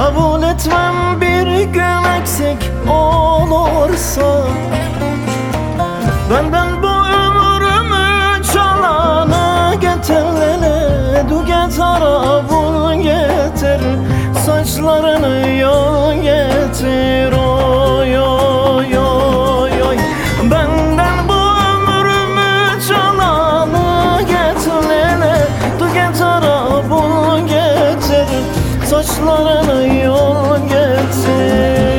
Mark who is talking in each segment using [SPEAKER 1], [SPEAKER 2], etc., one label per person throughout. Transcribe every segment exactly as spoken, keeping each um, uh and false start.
[SPEAKER 1] Kabul etmem bir gün eksik olursa. Benden bu ömrümü çalanı getir lele, du getara bul getir, saçlarını yol getir, oy oy oy oy. Benden bu ömrümü çalanı getir lele, du getara bul getir, saçlarını yol getir.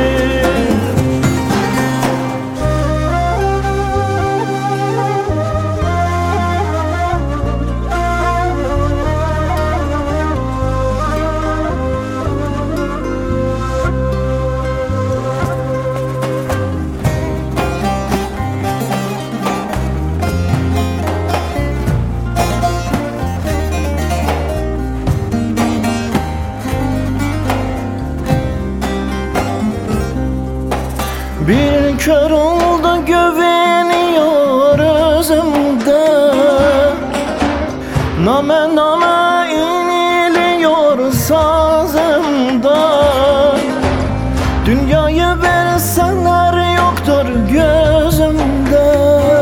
[SPEAKER 1] Bir kör oldu güveniyor özümde, name name iniliyor sazımda. Dünyayı verseler yoktur gözümde.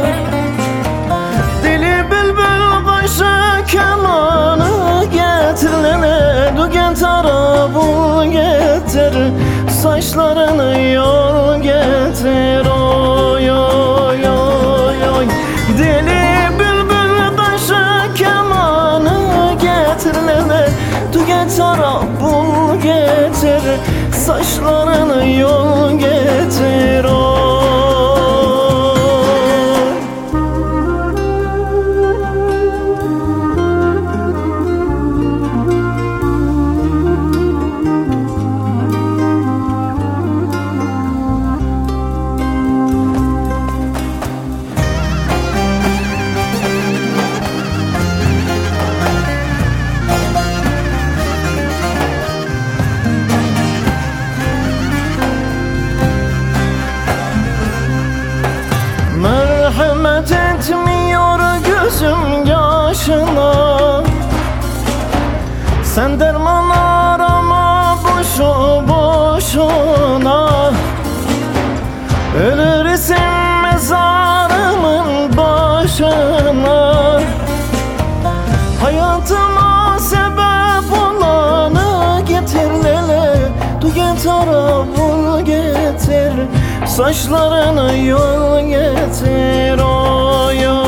[SPEAKER 1] Dili bülbül başı kemanı getir lele, du getara bul getir, saçlarını yol getir, oy oy oy oy. Deli bülbül başı kemanı getir lele, du getara bul getir, saçlarını yol getir, oy. Merhamet etmiyor gözüm yaşına, sen derman arama boşu boşuna. Ölürsün mezarımın başına, hayatıma sebep olanı getir lele, du getara bul getir, saçlarını yol getir, oy oy.